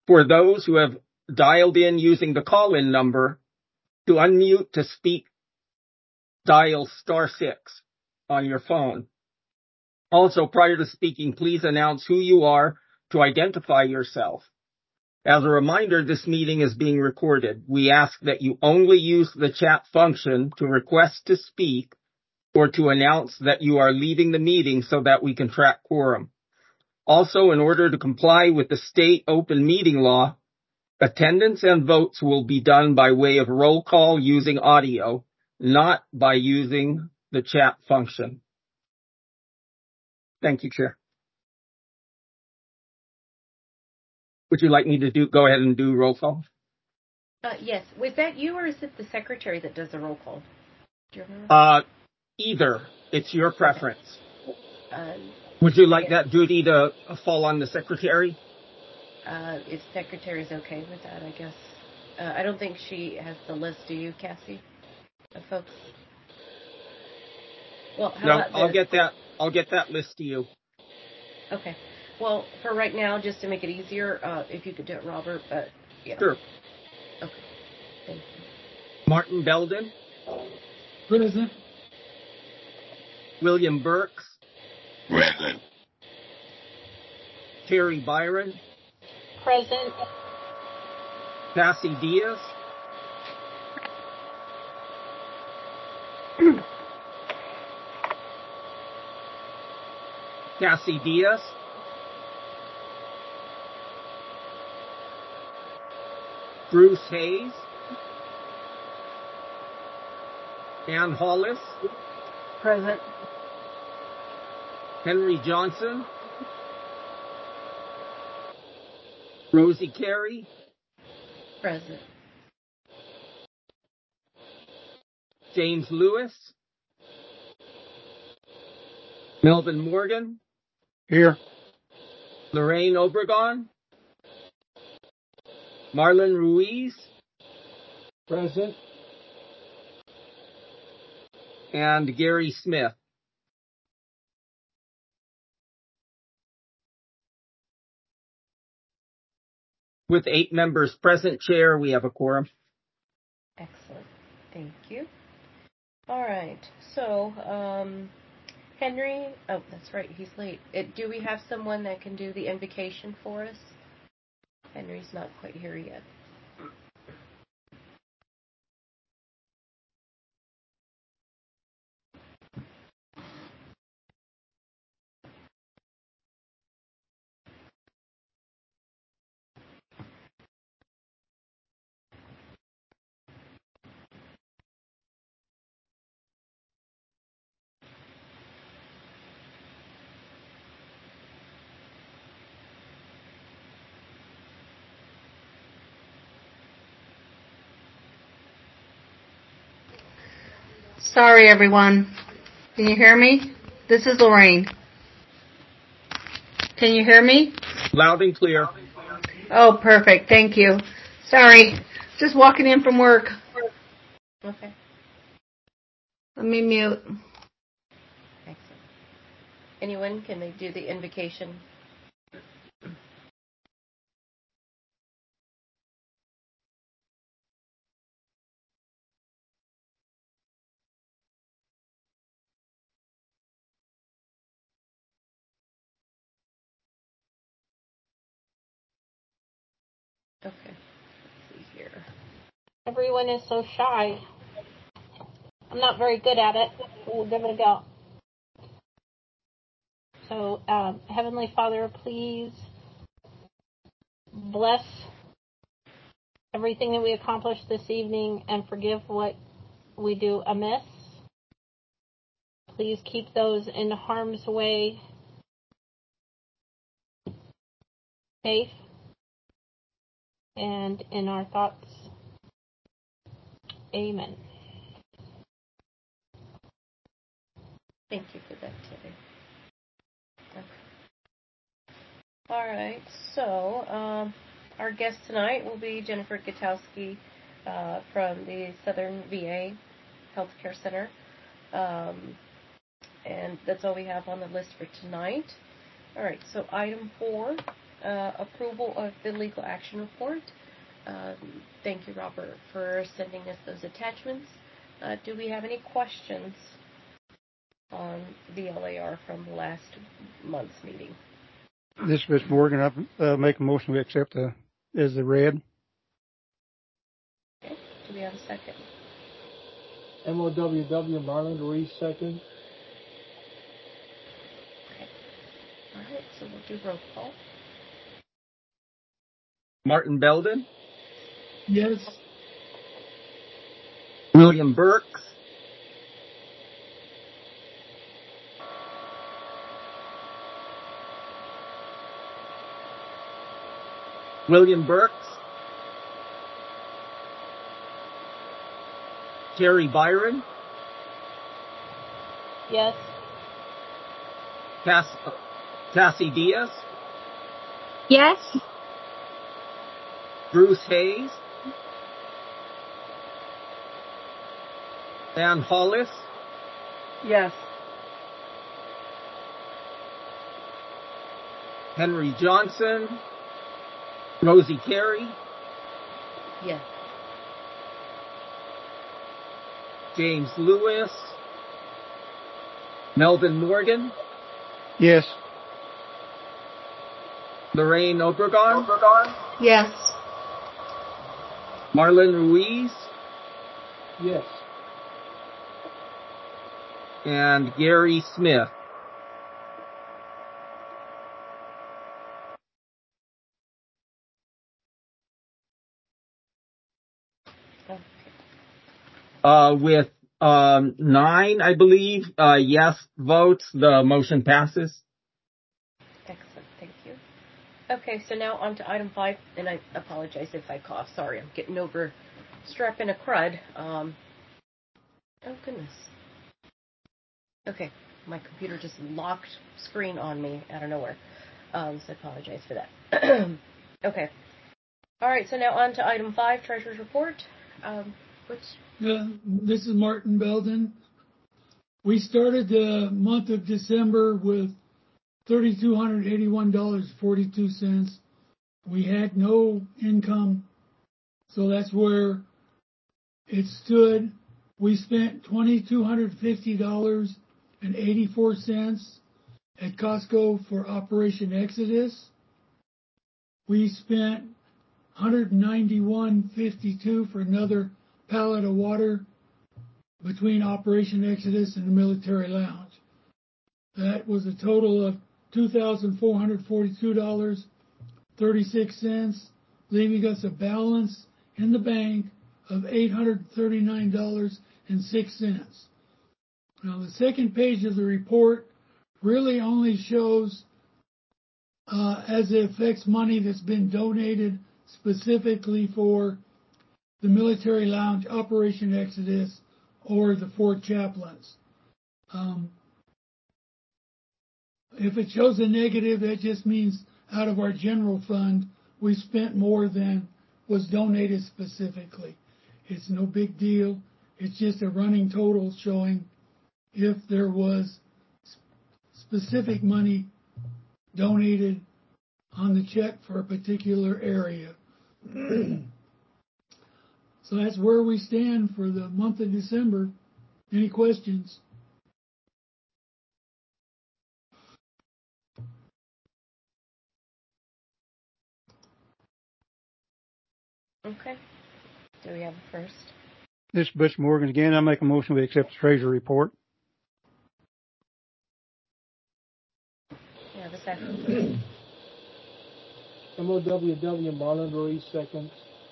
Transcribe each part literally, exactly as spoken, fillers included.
For those who have dialed in using the call-in number, to unmute to speak, dial star six on your phone. Also, prior to speaking, please announce who you are to identify yourself. As a reminder, this meeting is being recorded. We ask that you only use the chat function to request to speak or to announce that you are leaving the meeting so that we can track quorum. Also, in order to comply with the state open meeting law, attendance and votes will be done by way of roll call using audio, not by using the chat function. Thank you, Chair. Would you like me to do go ahead and do roll call? Uh, yes. Was that you or is it the secretary that does the roll call? Do you remember? Uh, either. It's your preference. Uh, Would you like that duty to fall on the secretary? Uh, if secretary's okay with that, I guess. Uh, I don't think she has the list, do you, Cassie? Of folks? Well, how no, about this? I'll get that. I'll get that list to you. Okay. Well, for right now, just to make it easier, uh, if you could do it, Robert. But yeah. Sure. Okay. Thank you. Martin Belden. Present. William Burks. Present. Terry Byron. Present. Cassie Diaz. Cassie Diaz. Bruce Hayes. Ann Hollis. Present. Henry Johnson. Rosie Carey. Present. James Lewis. Melvin Morgan. Here. Lorraine Obregon. Marlon Ruiz. Present. And Gary Smith. With eight members present, Chair, we have a quorum. Excellent. Thank you. All right. So, um, Henry, oh, that's right, he's late. It, do we have someone that can do the invocation for us? Henry's not quite here yet. Sorry, everyone. Can you hear me? This is Lorraine. Can you hear me? Loud and clear. Oh, perfect. Thank you. Sorry. Just walking in from work. Okay. Let me mute. Excellent. Anyone, can they do the invocation? Okay. Let's see here. Everyone is so shy. I'm not very good at it, but we'll give it a go. So, um, Heavenly Father, please bless everything that we accomplish this evening and forgive what we do amiss. Please keep those in harm's way safe and in our thoughts. Amen. Thank you for that, Terry. Okay. All right, so um, our guest tonight will be Jennifer Gutowski uh, from the Southern V A Healthcare Center. Um, and that's all we have on the list for tonight. All right, so item four uh, approval of the legal action report. Um, thank you, Robert, for sending us those attachments. Uh, do we have any questions on the L A R from last month's meeting? This is Mister Morgan. I uh, make a motion we accept the, as the read. Okay. Do we have a second? M O W W Marlon Ruiz, second. Okay. All right, so we'll do roll call. Martin Belden, Yes. William Burks, William Burks, Terry Byron, Yes. Cass, Cassie Diaz, Yes. Bruce Hayes, Ann Hollis, Yes. Henry Johnson, Rosie Carey, Yes. James Lewis, Melvin Morgan, Yes. Lorraine Obregon, Yes. Marlon Ruiz, Yes. and Gary Smith. Okay. Uh, with um, nine, I believe, uh, yes votes, the motion passes. Excellent. Thank you. Okay, so now on to item five, and I apologize if I cough. Sorry, I'm getting over strep and a crud. Um, oh, goodness. Okay, my computer just locked screen on me out of nowhere. Um, so I apologize for that. Okay. All right, so now on to item five, Treasurer's Report. Um, which... Uh, this is Martin Belden. We started the month of December with three thousand two hundred eighty-one dollars and forty-two cents. We had no income, so that's where it stood. We spent two thousand two hundred fifty dollars and eighty-four cents at Costco for Operation Exodus. We spent one hundred ninety-one dollars and fifty-two cents for another pallet of water between Operation Exodus and the Military Lounge. That was a total of two thousand four hundred forty-two dollars and thirty-six cents, leaving us a balance in the bank of eight hundred thirty-nine dollars and six cents. Now, the second page of the report really only shows uh, as it affects money that's been donated specifically for the Military Lounge, Operation Exodus, or the Fort Chaplains. Um, if it shows a negative, that just means out of our general fund, we spent more than was donated specifically. It's no big deal. It's just a running total showing if there was specific money donated on the check for a particular area. So that's where we stand for the month of December. Any questions? Okay. Do we have a first? This is Butch Morgan again. I make a motion we accept the Treasury report. Do you have a second? M O W W Marlon Ruiz, second.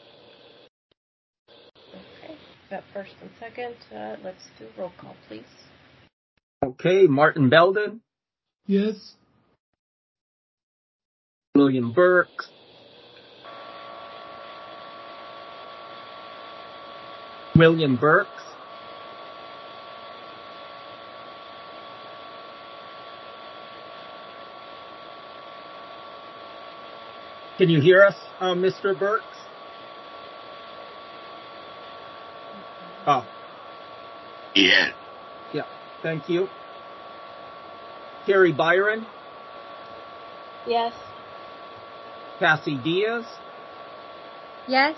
Okay. Got first and second. Uh, let's do roll call, please. Okay, Martin Belden, Yes. William Burks, William Burks, can you hear us, uh, Mister Burks? Oh. Yeah. Yeah, thank you. Terry Byron, Yes. Cassie Diaz, Yes.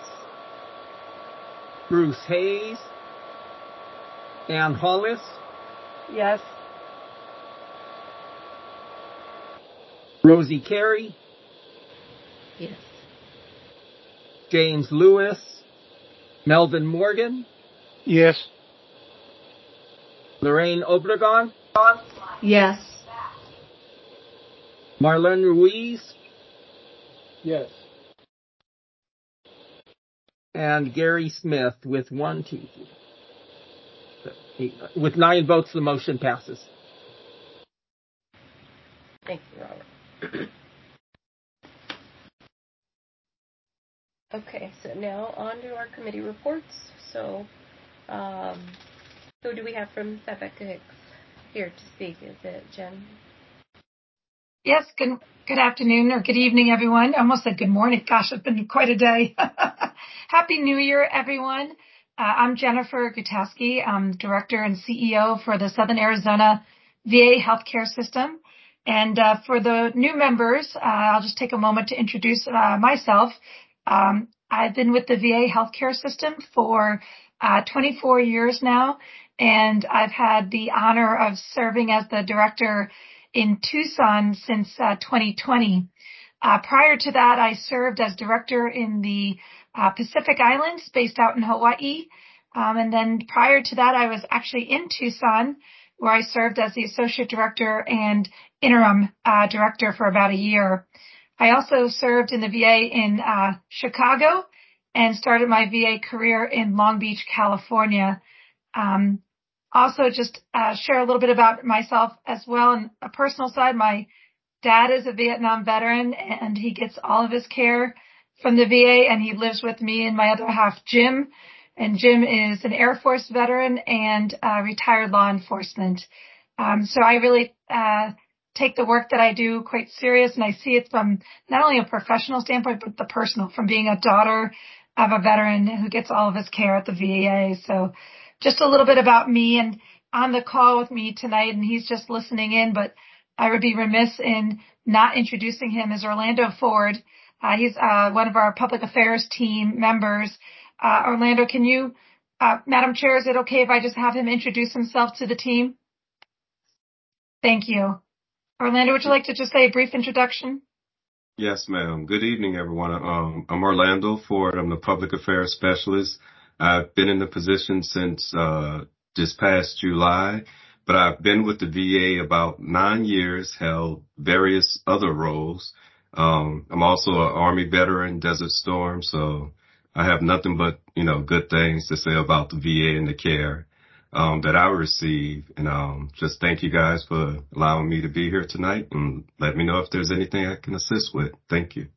Bruce Hayes, Ann Hollis, Yes. Rosie Carey, Yes. James Lewis, Melvin Morgan, Yes. Lorraine Obregon, Yes. Marlene Ruiz, Yes. and Gary Smith with one, two, three, seven, eight, nine. With nine votes, the motion passes. Thank you, Robert. Okay, so now on to our committee reports. So, um, who do we have from Rebecca Hicks here to speak? Is it Jen? Yes, good good afternoon or good evening, everyone. I almost said good morning. Gosh, it's been quite a day. Happy New Year, everyone. Uh, I'm Jennifer Gutowski. I'm Director and C E O for the Southern Arizona V A Healthcare System. And uh, for the new members, uh, I'll just take a moment to introduce uh, myself. Um, I've been with the V A Healthcare System for uh, twenty-four years now, and I've had the honor of serving as the Director in Tucson since uh, twenty twenty. Uh, prior to that, I served as director in the uh, Pacific Islands, based out in Hawaii. Um, and then prior to that, I was actually in Tucson, where I served as the associate director and interim uh, director for about a year. I also served in the V A in uh, Chicago and started my V A career in Long Beach, California. Um, Also, just uh, share a little bit about myself as well. On a personal side, my dad is a Vietnam veteran, and he gets all of his care from the V A, and he lives with me and my other half, Jim. And Jim is an Air Force veteran and uh, retired law enforcement. Um, so I really uh, take the work that I do quite serious, and I see it from not only a professional standpoint, but the personal, from being a daughter of a veteran who gets all of his care at the V A. So just a little bit about me, and on the call with me tonight, and he's just listening in, but I would be remiss in not introducing him, is Orlando Ford. Uh, he's uh, one of our public affairs team members. Uh, Orlando, can you, uh, Madam Chair, is it okay if I just have him introduce himself to the team? Thank you. Orlando, would you like to just say a brief introduction? Yes, ma'am. Good evening, everyone. Um, I'm Orlando Ford. I'm the public affairs specialist. I've been in the position since uh, this past July, but I've been with the V A about nine years, held various other roles. Um, I'm also an Army veteran, Desert Storm, so I have nothing but, you know, good things to say about the V A and the care um, that I receive. And um, just thank you guys for allowing me to be here tonight, and let me know if there's anything I can assist with. Thank you.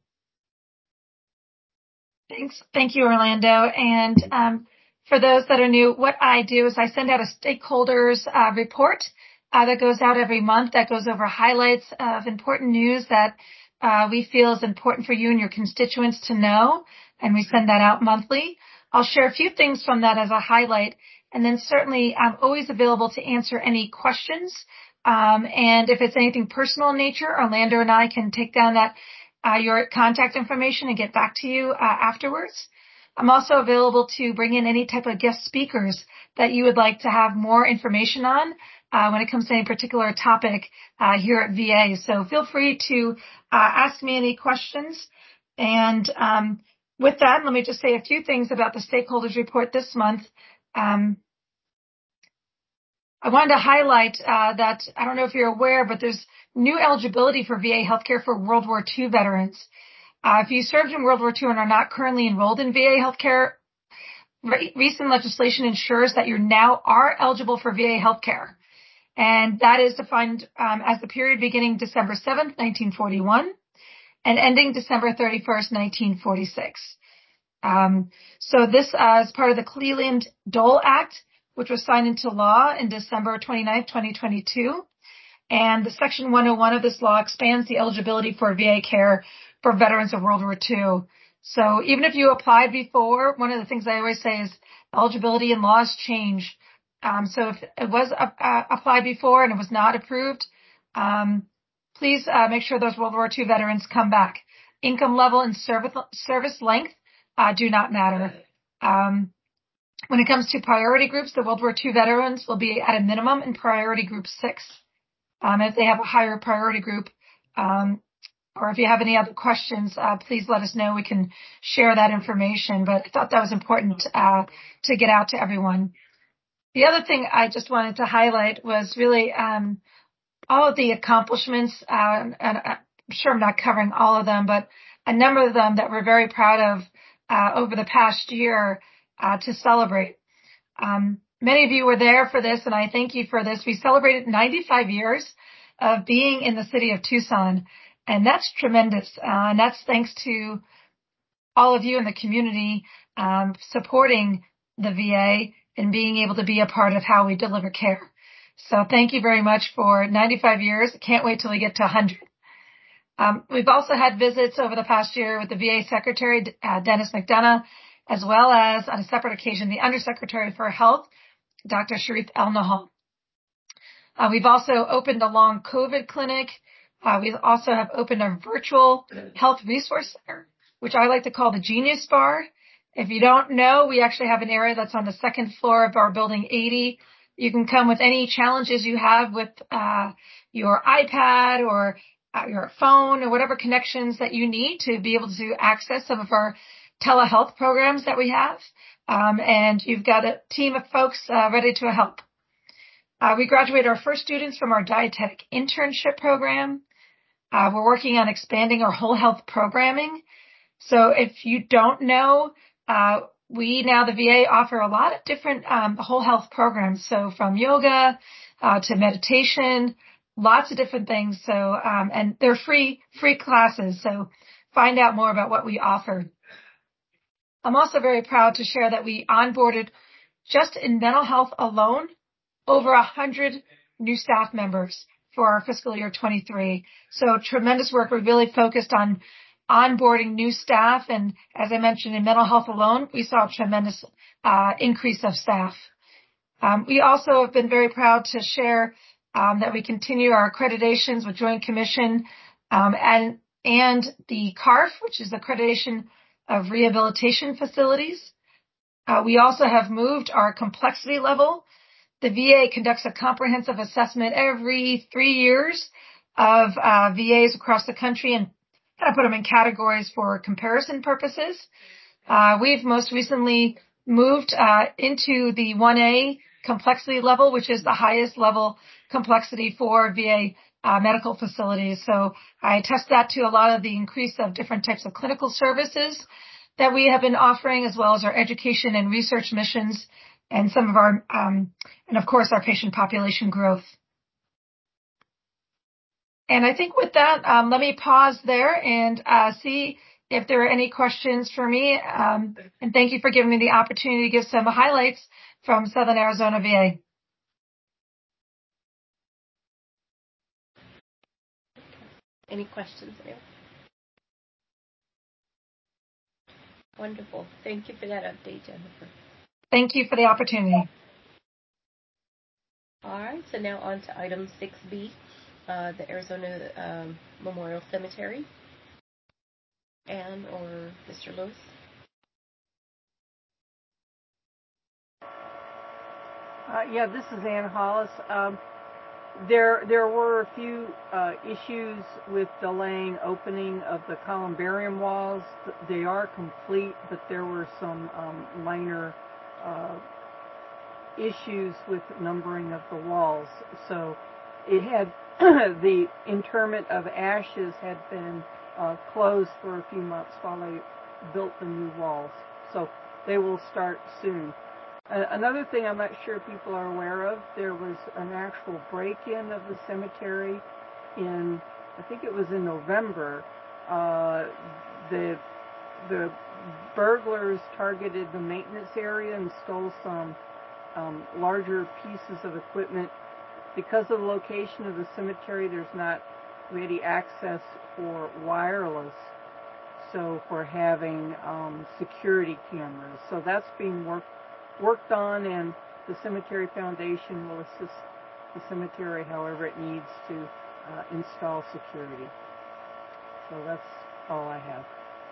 Thanks. Thank you, Orlando. And um, for those that are new, what I do is I send out a stakeholders uh, report uh, that goes out every month that goes over highlights of important news that uh, we feel is important for you and your constituents to know. And we send that out monthly. I'll share a few things from that as a highlight. And then certainly I'm always available to answer any questions. Um, and if it's anything personal in nature, Orlando and I can take down that Uh, your contact information and get back to you uh, afterwards. I'm also available to bring in any type of guest speakers that you would like to have more information on uh, when it comes to any particular topic uh, here at V A. So feel free to uh, ask me any questions. And um, with that, let me just say a few things about the stakeholders report this month. Um, I wanted to highlight uh, that, I don't know if you're aware, but there's new eligibility for V A healthcare for World War Two veterans. Uh, if you served in World War Two and are not currently enrolled in V A healthcare, re- recent legislation ensures that you now are eligible for V A healthcare. And that is defined um, as the period beginning December seventh, nineteen forty-one, and ending December thirty-first, nineteen forty-six. Um, so this uh, is part of the Cleland-Dole Act, which was signed into law in December twenty-ninth, twenty twenty-two. And the Section one oh one of this law expands the eligibility for V A care for veterans of World War Two. So even if you applied before, one of the things I always say is eligibility and laws change. Um, so if it was uh, applied before and it was not approved, um, please uh, make sure those World War Two veterans come back income level and service, service length uh, do not matter. Um, when it comes to priority groups, the World War Two veterans will be at a minimum in priority group six. Um, if they have a higher priority group, um, or if you have any other questions, uh, please let us know. We can share that information. But I thought that was important uh, to get out to everyone. The other thing I just wanted to highlight was really um, all of the accomplishments, uh, and I'm sure I'm not covering all of them, but a number of them that we're very proud of uh, over the past year uh, to celebrate. Um, many of you were there for this, and I thank you for this. We celebrated ninety-five years of being in the city of Tucson, and that's tremendous. Uh, and that's thanks to all of you in the community um, supporting the V A and being able to be a part of how we deliver care. So thank you very much for ninety-five years. Can't wait till we get to one hundred. Um, we've also had visits over the past year with the V A Secretary, uh, Dennis McDonough, as well as on a separate occasion, the Undersecretary for Health, Doctor Sharif El-Nahal. Uh, we've also opened a long COVID clinic. Uh, we also have opened a virtual health resource center, which I like to call the Genius Bar. If you don't know, we actually have an area that's on the second floor of our building eighty. You can come with any challenges you have with uh, your iPad or uh, your phone or whatever connections that you need to be able to access some of our telehealth programs that we have. Um, and you've got a team of folks uh, ready to help. Uh, we graduated our first students from our dietetic internship program. Uh, we're working on expanding our whole health programming. So if you don't know, uh, we now, the V A, offer a lot of different um, whole health programs. So from yoga uh, to meditation, lots of different things. So um, and they're free, free classes. So find out more about what we offer. I'm also very proud to share that we onboarded, just in mental health alone, over one hundred new staff members for our fiscal year twenty-three. So tremendous work. We're really focused on onboarding new staff. And as I mentioned, in mental health alone, we saw a tremendous uh, increase of staff. Um, we also have been very proud to share um, that we continue our accreditations with Joint Commission um, and, and the C A R F, which is the Accreditation of Rehabilitation Facilities. Uh, we also have moved our complexity level. The V A conducts a comprehensive assessment every three years of uh, V As across the country and kind of put them in categories for comparison purposes. Uh, we've most recently moved uh, into the one A complexity level, which is the highest level complexity for V A uh, medical facilities. So I attest that to a lot of the increase of different types of clinical services that we have been offering, as well as our education and research missions and some of our, um, and of course, our patient population growth. And I think with that, um, let me pause there and uh, see if there are any questions for me. Um, and thank you for giving me the opportunity to give some highlights from Southern Arizona V A. Any questions there? Wonderful. Thank you for that update, Jennifer. Thank you for the opportunity. All right, so now on to item six B, uh, the Arizona um, Memorial Cemetery. Anne or Mister Lewis? Uh, yeah, this is Ann Hollis. Um, there, there were a few uh, issues with delaying opening of the columbarium walls. They are complete, but there were some um, minor uh, issues with numbering of the walls. So it had the interment of ashes had been uh, closed for a few months while they built the new walls. So they will start soon. Uh, another thing I'm not sure people are aware of, there was an actual break-in of the cemetery in, I think it was in November. Uh, the the burglars targeted the maintenance area and stole some um, larger pieces of equipment. Because of the location of the cemetery, there's not ready access for wireless, so for having um, security cameras. So that's being worked worked on, and the Cemetery Foundation will assist the cemetery however it needs to uh, install security. So that's all I have.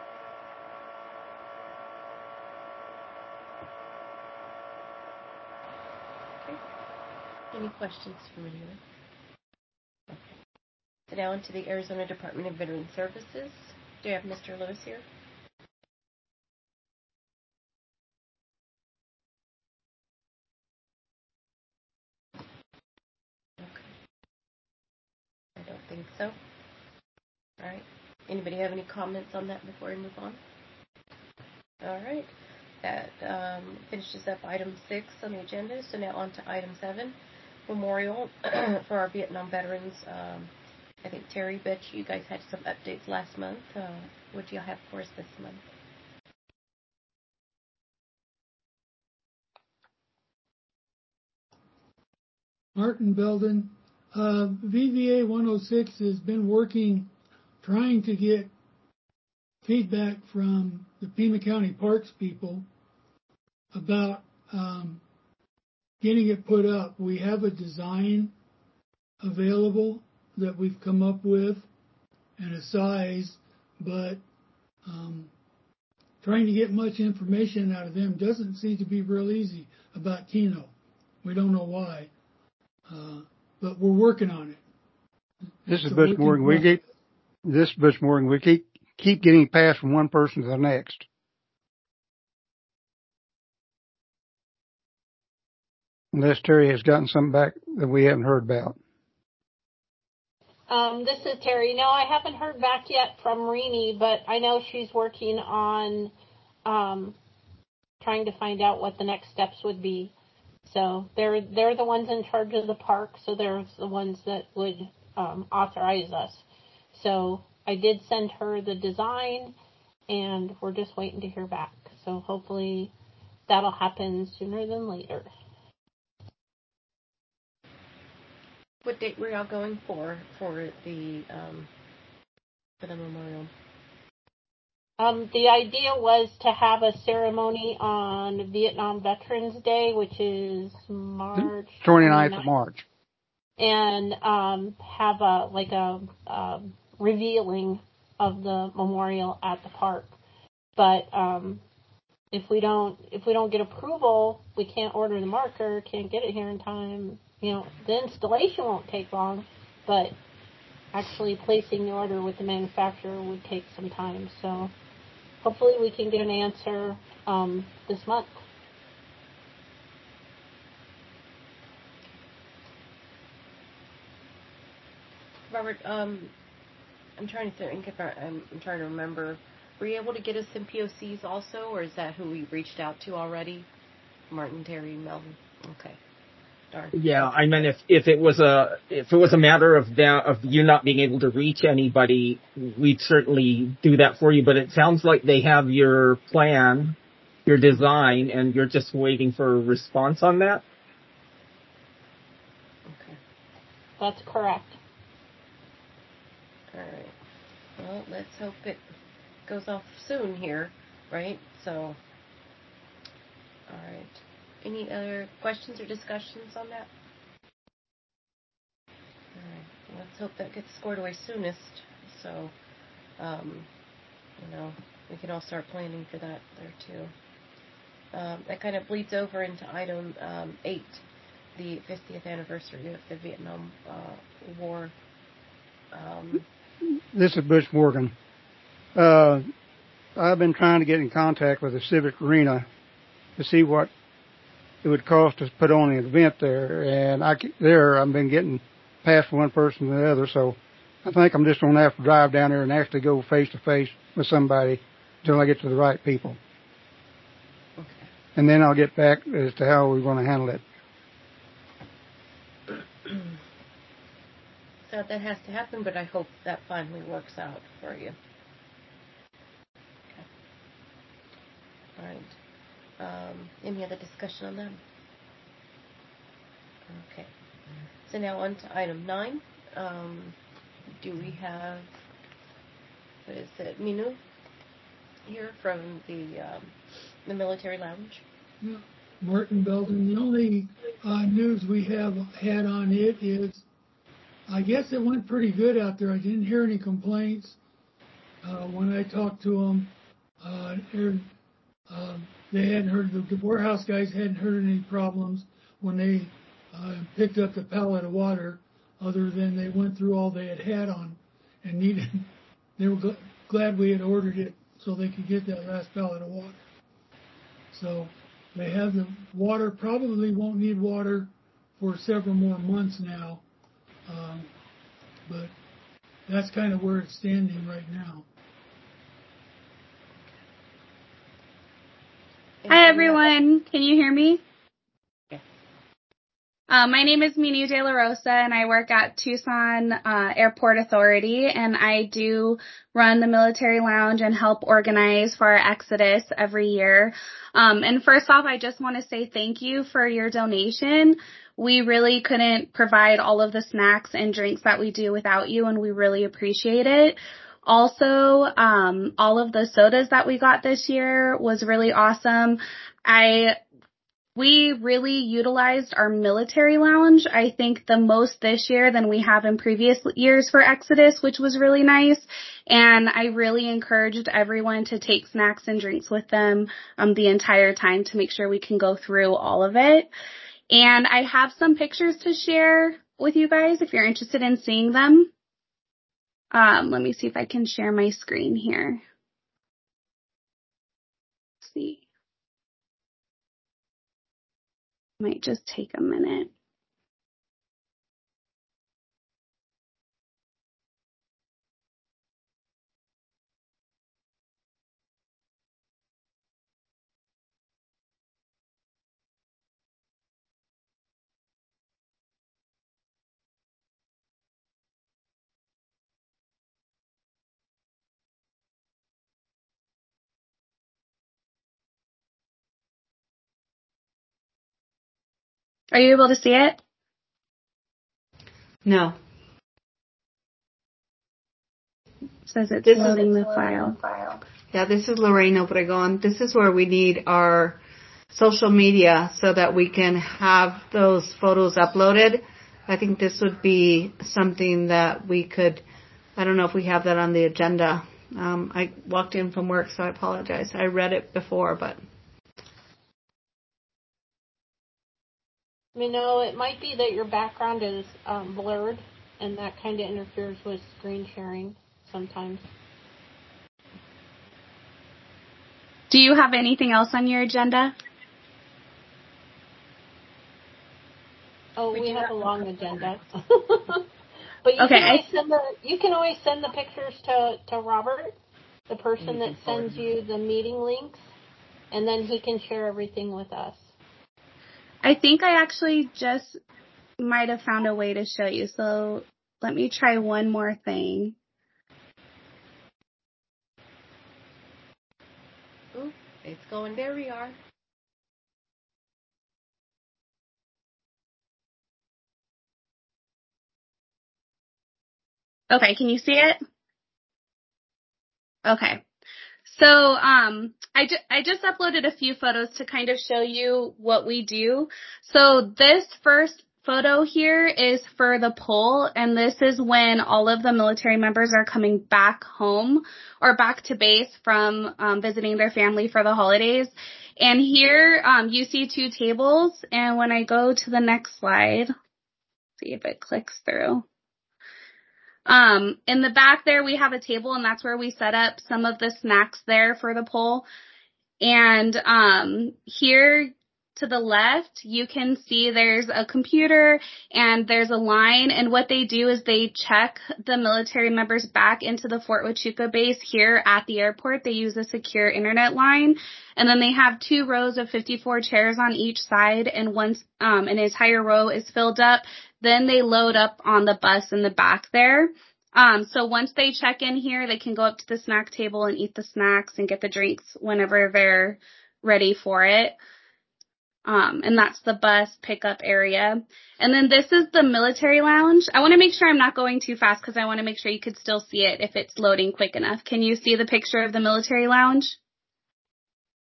Okay. Any questions from anyone? Okay. So now into the Arizona Department of Veteran Services. Do you have Mister Lewis here? Okay. I don't think so. All right. Anybody have any comments on that before we move on? All right. That um, finishes up item six on the agenda. So now on to item seven, memorial for our Vietnam veterans. Um, I think Terry, bet you guys had some updates last month. Uh, what do you have for us this month? Martin Belden. Uh, V V A one oh six has been working, trying to get feedback from the Pima County Parks people about um, getting it put up. We have a design available that we've come up with and a size, but um, trying to get much information out of them doesn't seem to be real easy about Keno. We don't know why, uh, but we're working on it. This is Butch Morgan. We keep this is Butch Morgan. We keep keep getting passed from one person to the next. Unless Terry has gotten something back that we haven't heard about. Um, this is Terry. No, I haven't heard back yet from Rini, but I know she's working on um, trying to find out what the next steps would be. So they're they're the ones in charge of the park, so they're the ones that would um, authorize us. So I did send her the design, and we're just waiting to hear back. So hopefully that'll happen sooner than later. What date were y'all going for for the um, for the memorial? Um, the idea was to have a ceremony on Vietnam Veterans Day, which is March twenty-ninth of March, and um, have a like a, a revealing of the memorial at the park. But um, if we don't if we don't get approval, we can't order the marker, can't get it here in time. You know, the installation won't take long, but actually placing the order with the manufacturer would take some time. So hopefully we can get an answer um, this month. Robert, um, I'm trying to think if I, I'm, I'm trying to remember. Were you able to get us some P O Cs also, or is that who we reached out to already? Martin, Terry, Melvin. Okay. Darn. Yeah, I mean, if if it was a if it was a matter of that of you not being able to reach anybody, we'd certainly do that for you. But it sounds like they have your plan, your design, and you're just waiting for a response on that. Okay. That's correct. All right. Well, let's hope it goes off soon here, right? So, all right. Any other questions or discussions on that? All right. Let's hope that gets scored away soonest. So, um, you know, we can all start planning for that there too. Um, that kind of bleeds over into item um, eight, the fiftieth anniversary of the Vietnam uh, War. Um, this is Butch Morgan. Uh, I've been trying to get in contact with the Civic Arena to see what it would cost to put on an event there, and I there I've been getting passed from one person to the other, so I think I'm just going to have to drive down there and actually go face to face with somebody until I get to the right people. Okay. And then I'll get back as to how we're going to handle it. So that has to happen, but I hope that finally works out for you. Okay. All right. Um, any other discussion on that? Okay. So now on to item nine. Um, do we have, what is it, Minu here from the um, the military lounge? Yeah. Martin Belden. The only uh, news we have had on it is, I guess it went pretty good out there. I didn't hear any complaints. Uh, when I talked to them, uh, uh, they hadn't heard, the warehouse guys hadn't heard any problems when they uh, picked up the pallet of water, other than they went through all they had had on and needed. They were gl- glad we had ordered it so they could get that last pallet of water. So they have the water, probably won't need water for several more months now. Um, but that's kind of where it's standing right now. Hi, everyone. Can you hear me? Yes. Uh, my name is Mini De La Rosa, and I work at Tucson uh, Airport Authority, and I do run the military lounge and help organize for our Exodus every year. Um, and first off, I just want to say thank you for your donation. We really couldn't provide all of the snacks and drinks that we do without you, and we really appreciate it. Also, um, all of the sodas that we got this year was really awesome. I We really utilized our military lounge, I think, the most this year than we have in previous years for Exodus, which was really nice. And I really encouraged everyone to take snacks and drinks with them um, the entire time to make sure we can go through all of it. And I have some pictures to share with you guys if you're interested in seeing them. Um, let me see if I can share my screen here. Let's see. Might just take a minute. Are you able to see it? No. It says it's This loading is the file. file. Yeah, this is Lorraine Obregon. This is where we need our social media so that we can have those photos uploaded. I think this would be something that we could, I don't know if we have that on the agenda. Um, I walked in from work, so I apologize. I read it before, but. You know, it might be that your background is um, blurred, and that kind of interferes with screen sharing sometimes. Do you have anything else on your agenda? Oh, we, we have a long agenda. But you okay, can always I, send the you can always send the pictures to, to Robert, the person that sends you the meeting links, and then he can share everything with us. I think I actually just might have found a way to show you. So let me try one more thing. Ooh, it's going. There we are. Okay, can you see it? Okay. So um, I, ju- I just uploaded a few photos to kind of show you what we do. So this first photo here is for the poll, and this is when all of the military members are coming back home or back to base from um, visiting their family for the holidays. And here um, you see two tables, and when I go to the next slide, see if it clicks through. Um, in the back there, we have a table, and that's where we set up some of the snacks there for the poll. And um, here to the left, you can see there's a computer and there's a line. And what they do is they check the military members back into the Fort Huachuca base here at the airport. They use a secure internet line. And then they have two rows of fifty-four chairs on each side. And once um, an entire row is filled up, then they load up on the bus in the back there. Um, so once they check in here, they can go up to the snack table and eat the snacks and get the drinks whenever they're ready for it. Um, and that's the bus pickup area. And then this is the military lounge. I want to make sure I'm not going too fast because I want to make sure you could still see it if it's loading quick enough. Can you see the picture of the military lounge?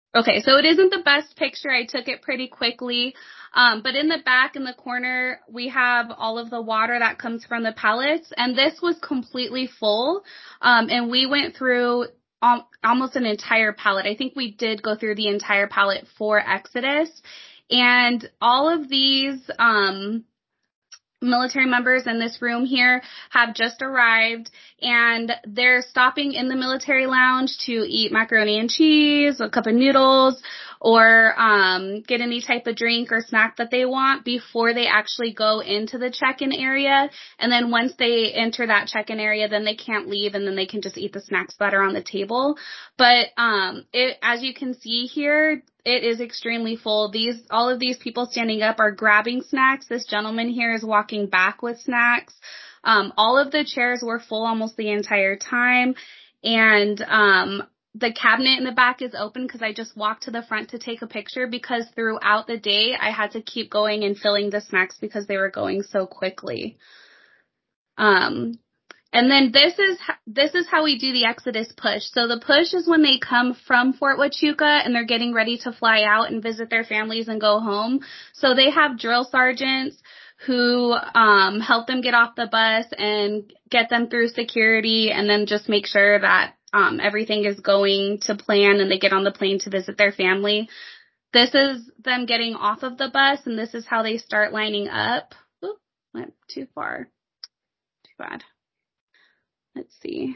Okay, so it isn't the best picture. I took it pretty quickly. Um, but in the back in the corner, we have all of the water that comes from the pellets, and this was completely full. Um, and we went through um, almost an entire pallet. I think we did go through the entire pallet for Exodus. And all of these, um, military members in this room here have just arrived, and they're stopping in the military lounge to eat macaroni and cheese, a cup of noodles, or um, get any type of drink or snack that they want before they actually go into the check-in area. And then once they enter that check-in area, then they can't leave, and then they can just eat the snacks that are on the table. But um, it, as you can see here, it is extremely full. These, all of these people standing up are grabbing snacks. This gentleman here is walking back with snacks. Um, all of the chairs were full almost the entire time. And, um, the cabinet in the back is open because I just walked to the front to take a picture, because throughout the day I had to keep going and filling the snacks because they were going so quickly. Um, And then this is this is how we do the Exodus push. So the push is when they come from Fort Huachuca and they're getting ready to fly out and visit their families and go home. So they have drill sergeants who um, help them get off the bus and get them through security, and then just make sure that um, everything is going to plan and they get on the plane to visit their family. This is them getting off of the bus, and this is how they start lining up. Oop, went too far. Too bad. Let's see.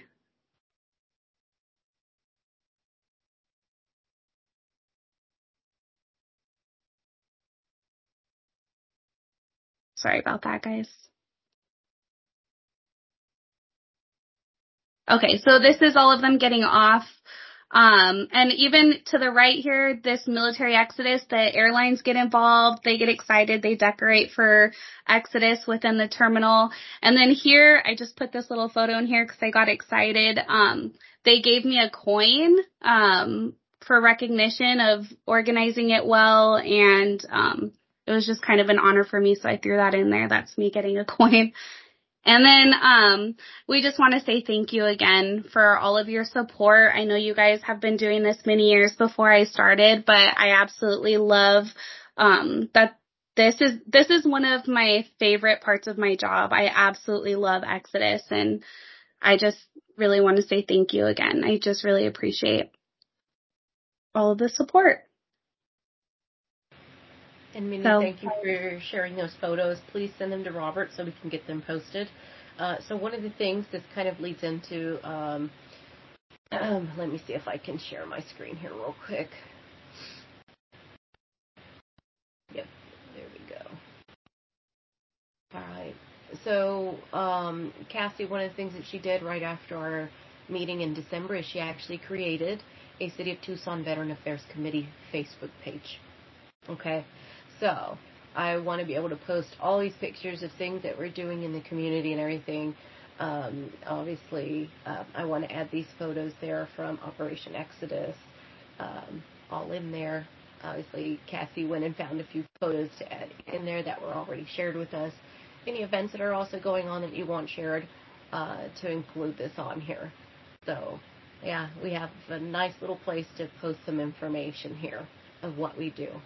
Sorry about that, guys. Okay, so this is all of them getting off. Um, and even to the right here, this military Exodus, the airlines get involved. They get excited. They decorate for Exodus within the terminal. And then here, I just put this little photo in here because I got excited. Um, they gave me a coin um, for recognition of organizing it well. And um, it was just kind of an honor for me, so I threw that in there. That's me getting a coin. And then um, we just want to say thank you again for all of your support. I know you guys have been doing this many years before I started, but I absolutely love um, that this is this is one of my favorite parts of my job. I absolutely love Exodus, and I just really want to say thank you again. I just really appreciate all of the support. And Minnie, So, thank you for sharing those photos. Please send them to Robert so we can get them posted. Uh, so one of the things this kind of leads into, um, um, let me see if I can share my screen here real quick. Yep, there we go. All right. So um, Cassie, one of the things that she did right after our meeting in December is she actually created a City of Tucson Veteran Affairs Committee Facebook page. Okay. So I want to be able to post all these pictures of things that we're doing in the community and everything. Um, obviously, uh, I want to add these photos there from Operation Exodus, um, all in there. Obviously, Cassie went and found a few photos to add in there that were already shared with us. Any events that are also going on that you want shared, uh, to include this on here. So, yeah, we have a nice little place to post some information here of what we do.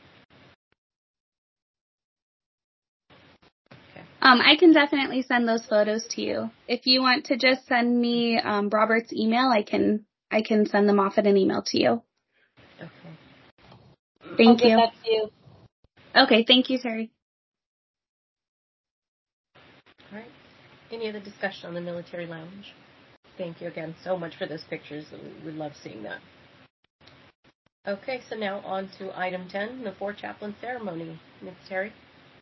Um, I can definitely send those photos to you. If you want to just send me um, Robert's email, I can I can send them off at an email to you. Okay. Thank I'll you. get that to you. Okay, thank you, Terry. All right. Any other discussion on the military lounge? Thank you again so much for those pictures. We love seeing that. Okay, so now on to item ten, the four chaplain ceremony. Miz Terry?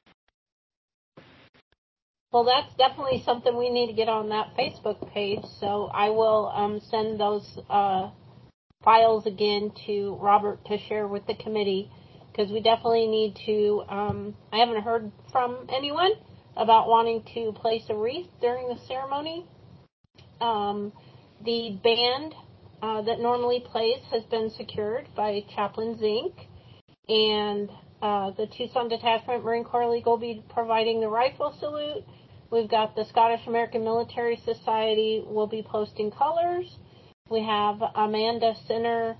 Well, that's definitely something we need to get on that Facebook page. So I will um, send those uh, files again to Robert to share with the committee, because we definitely need to. Um, I haven't heard from anyone about wanting to place a wreath during the ceremony. Um, the band uh, that normally plays has been secured by Chaplains Incorporated, and uh, the Tucson Detachment Marine Corps League will be providing the rifle salute. We've got the Scottish American Military Society will be posting colors. We have Amanda Sinner, uh,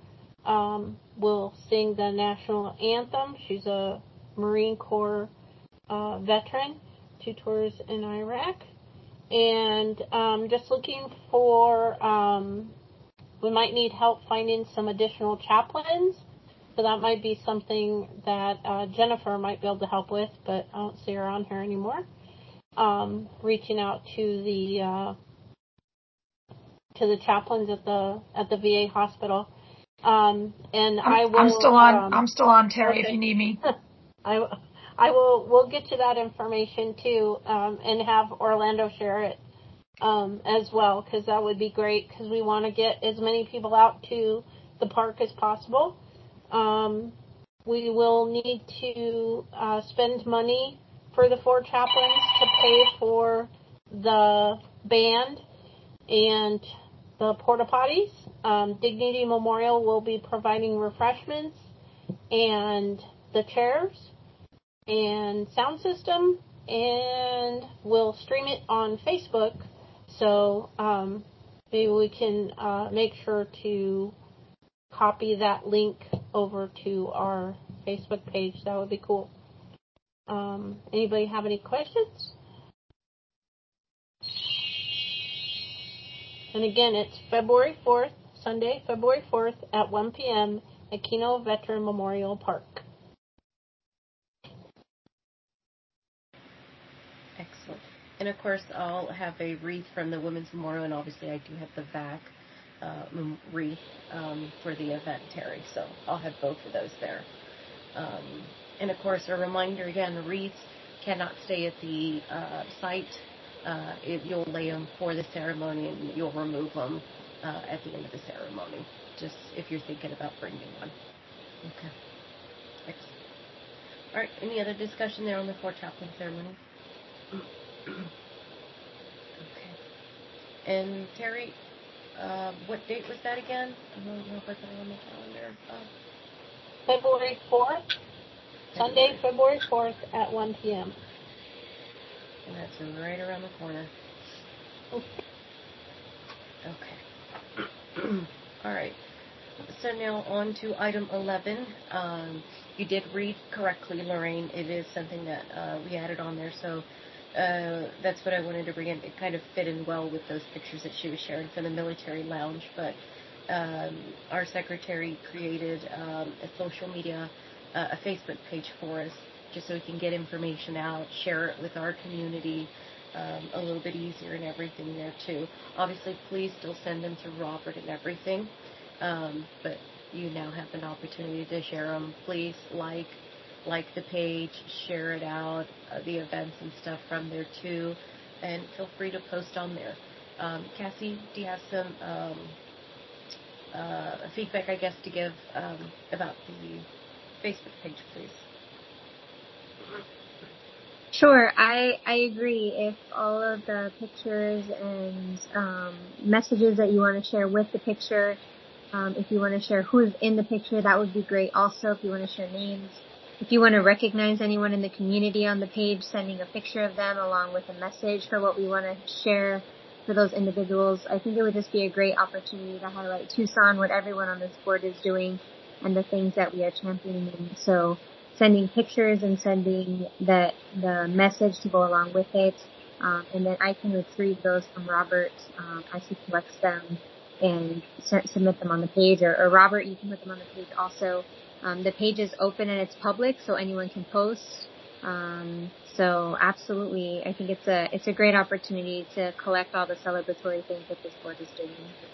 um, will sing the national anthem. She's a Marine Corps uh, veteran, two tours in Iraq. And um, just looking for, um, we might need help finding some additional chaplains. So that might be something that uh, Jennifer might be able to help with, but I don't see her on here anymore. Um, reaching out to the uh, to the chaplains at the at the V A hospital, um, and I'm, I will. I'm still on. Um, I'm still on, Terry. okay. If you need me. I, I will. We'll get you that information too, um, and have Orlando share it um, as well, because that would be great. Because we want to get as many people out to the park as possible. Um, we will need to uh, spend money for the four chaplains to pay for the band and the porta potties. Um, Dignity Memorial will be providing refreshments and the chairs and sound system, and we'll stream it on Facebook. So um, maybe we can uh, make sure to copy that link over to our Facebook page. That would be cool. Um, anybody have any questions? And again, it's February fourth, Sunday, February fourth at one p.m. at Kino Veteran Memorial Park. Excellent. And of course, I'll have a wreath from the Women's Memorial, and obviously I do have the V A C uh, wreath um, for the event, Terry. So I'll have both of those there. Um, and of course, a reminder again: the wreaths cannot stay at the uh, site. Uh, it, you'll lay them for the ceremony, and you'll remove them uh, at the end of the ceremony. Just if you're thinking about bringing one. Okay. Excellent. All right. Any other discussion there on the four chaplain ceremony? Okay. And Terry, uh, what date was that again? I don't know if I put it on the calendar. Oh. February fourth, Sunday, February fourth at one p.m. And that's right around the corner. Okay. All right. So now on to item eleven. Um, you did read correctly, Lorraine. It is something that uh, we added on there. So uh, that's what I wanted to bring in. It kind of fit in well with those pictures that she was sharing from the military lounge. But um, our secretary created um, a social media, uh, a Facebook page for us, just so we can get information out, share it with our community um, a little bit easier and everything there too. Obviously, please still send them to Robert and everything, um, but you now have an opportunity to share them. Please like, like the page, share it out, uh, the events and stuff from there too, and feel free to post on there. Um, Cassie, do you have some um, uh, feedback, I guess, to give um, about the Facebook page, please? Sure, I, I agree. If all of the pictures and um, messages that you want to share with the picture, um, if you want to share who's in the picture, that would be great. Also, if you want to share names, if you want to recognize anyone in the community on the page, sending a picture of them along with a message for what we want to share for those individuals, I think it would just be a great opportunity to highlight Tucson, what everyone on this board is doing, and the things that we are championing. So sending pictures and sending the the message to go along with it, um, and then I can retrieve those from Robert um, as he collects them and s- submit them on the page. Or, or Robert, you can put them on the page also. Um, the page is open and it's public, so anyone can post. Um, so absolutely, I think it's a it's a great opportunity to collect all the celebratory things that this board is doing.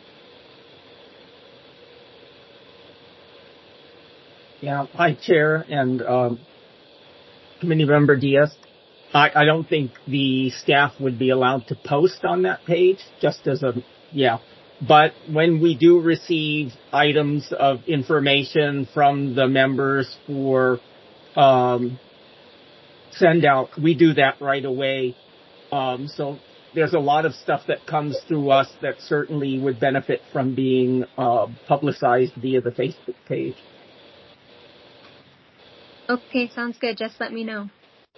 Yeah, hi, Chair and um, Committee Member Diaz. I, I don't think the staff would be allowed to post on that page, just as a, yeah. But when we do receive items of information from the members for um, send out, we do that right away. Um, so there's a lot of stuff that comes through us that certainly would benefit from being uh, publicized via the Facebook page. Okay, sounds good. Just let me know.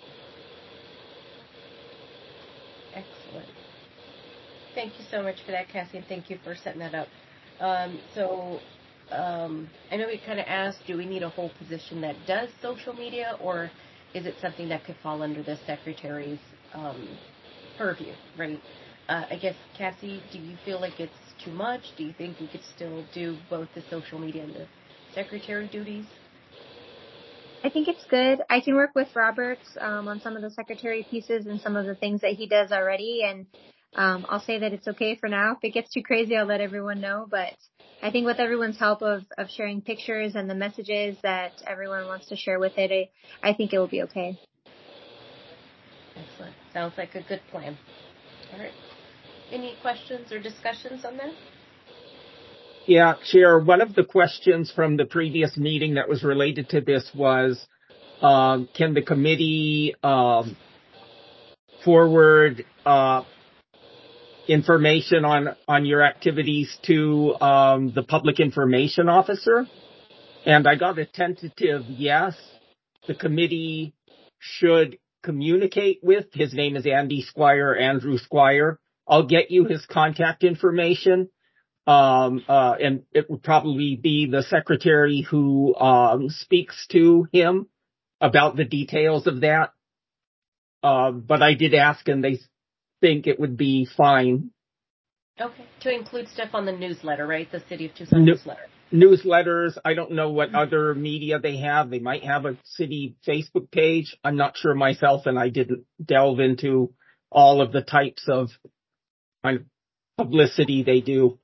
Excellent. Thank you so much for that, Cassie, and thank you for setting that up. Um, so um, I know we kind of asked, do we need a whole position that does social media, or is it something that could fall under the secretary's um, purview, right? Uh, I guess, Cassie, do you feel like it's too much? Do you think we could still do both the social media and the secretary duties? I think it's good. I can work with Robert um, on some of the secretary pieces and some of the things that he does already, and um, I'll say that it's okay for now. If it gets too crazy, I'll let everyone know, but I think with everyone's help of, of sharing pictures and the messages that everyone wants to share with it, I, I think it will be okay. Excellent. Sounds like a good plan. All right. Any questions or discussions on that? Yeah, Chair, one of the questions from the previous meeting that was related to this was, um, can the committee um, forward uh, information on, on your activities to um, the public information officer? And I got a tentative yes. The committee should communicate with. His name is Andy Squire, Andrew Squire. I'll get you his contact information. Um, uh, and it would probably be the secretary who um, speaks to him about the details of that. Uh, but I did ask, and they think it would be fine. Okay. To include stuff on the newsletter, right? The City of Tucson New- newsletter. Newsletters. I don't know what other media they have. They might have a city Facebook page. I'm not sure myself, and I didn't delve into all of the types of kind of publicity they do.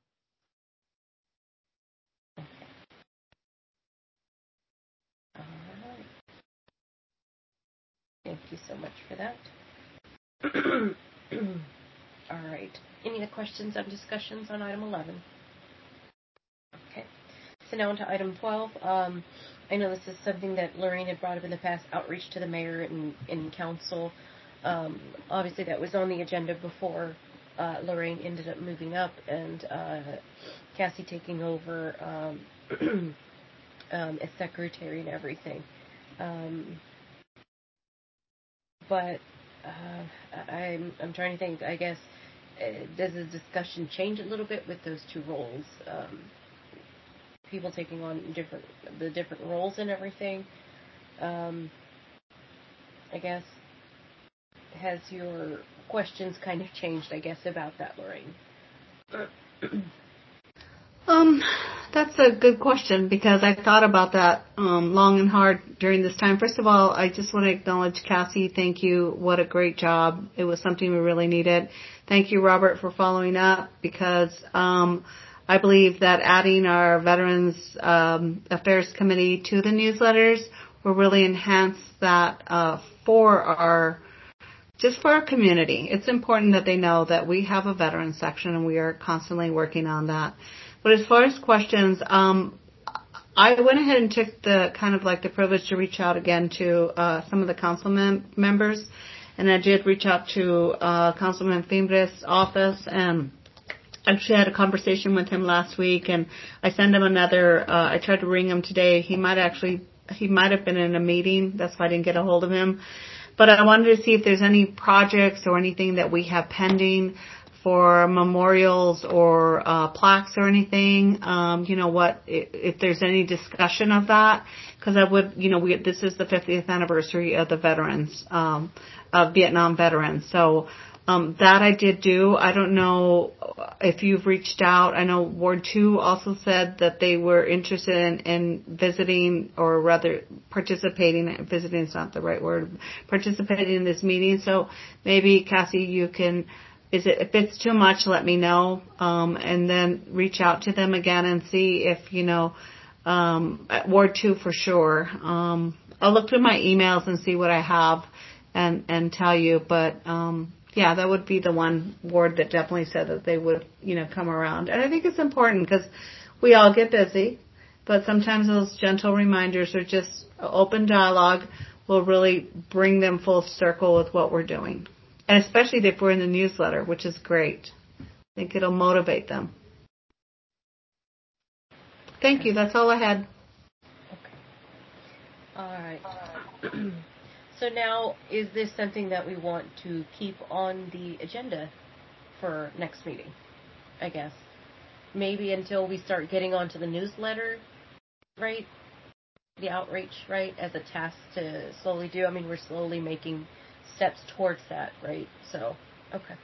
Thank you so much for that. All right. Any other questions or discussions on item eleven? Okay. So now on to item twelve. Um, I know this is something that Lorraine had brought up in the past, outreach to the mayor and, and council. Um, obviously, that was on the agenda before uh, Lorraine ended up moving up and uh, Cassie taking over um, um, as secretary and everything. Um, But uh, I'm I'm trying to think. I guess uh, does the discussion change a little bit with those two roles? Um, people taking on different the different roles and everything. Um, I guess has your questions kind of changed? I guess about that, Lorraine. Um, that's a good question because I thought about that um, long and hard during this time. First of all, I just want to acknowledge Cassie. Thank you. What a great job. It was something we really needed. Thank you, Robert, for following up because um, I believe that adding our Veterans um, Affairs Committee to the newsletters will really enhance that uh, for our just for our community. It's important that they know that we have a veterans section and we are constantly working on that. But as far as questions, um, I went ahead and took the kind of like the privilege to reach out again to uh, some of the council mem- members, and I did reach out to uh, Councilman Fimbres' office, and actually had a conversation with him last week, and I sent him another. Uh, I tried to ring him today. He might actually he might have been in a meeting. That's why I didn't get a hold of him. But I wanted to see if there's any projects or anything that we have pending for memorials or uh, plaques or anything, um, you know, what, if, if there's any discussion of that, because I would, you know, we, this is the fiftieth anniversary of the veterans, um, of Vietnam veterans. So um, that I did do. I don't know if you've reached out. I know Ward two also said that they were interested in, in visiting, or rather participating. Visiting is not the right word. Participating in this meeting. So maybe, Cassie, you can. Is it, if it's too much, let me know, um, and then reach out to them again and see if, you know, um, at Ward two for sure. Um, I'll look through my emails and see what I have and, and tell you. But, um, yeah, that would be the one ward that definitely said that they would, you know, come around. And I think it's important because we all get busy, but sometimes those gentle reminders or just open dialogue will really bring them full circle with what we're doing. And especially if we're in the newsletter, which is great. I think it'll motivate them. Thank you. That's all I had. Okay. All right. So now, is this something that we want to keep on the agenda for next meeting, I guess? maybe until we start getting onto the newsletter, right? The outreach, right, as a task to slowly do. I mean, we're slowly making steps towards that, right? So, okay.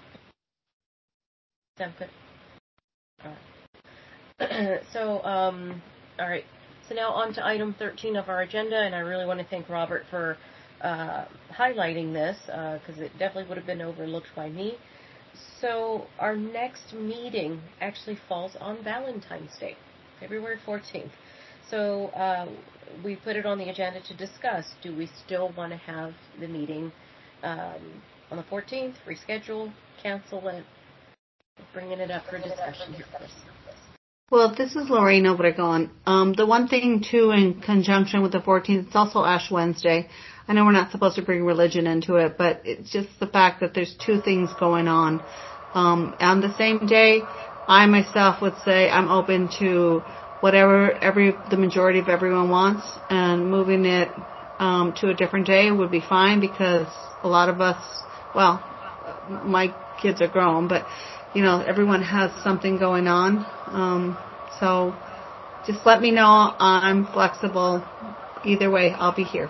Sound good? All right. so, um, all right. So now on to item thirteen of our agenda, and I really want to thank Robert for uh, highlighting this, because uh, it definitely would have been overlooked by me. So our next meeting actually falls on Valentine's Day, February fourteenth. So uh, we put it on the agenda to discuss, do we still want to have the meeting um, on the fourteenth, reschedule, cancel it, bringing it up for discussion here, Chris. Well, this is Lorraine Obregon. Um, the one thing, too, in conjunction with the fourteenth, it's also Ash Wednesday. I know we're not supposed to bring religion into it, but it's just the fact that there's two things going on. Um, on the same day, I myself would say I'm open to whatever every the majority of everyone wants, and moving it um, to a different day would be fine, because a lot of us, well, my kids are grown, but you know, everyone has something going on. Um, so just let me know. I'm flexible. Either way, I'll be here.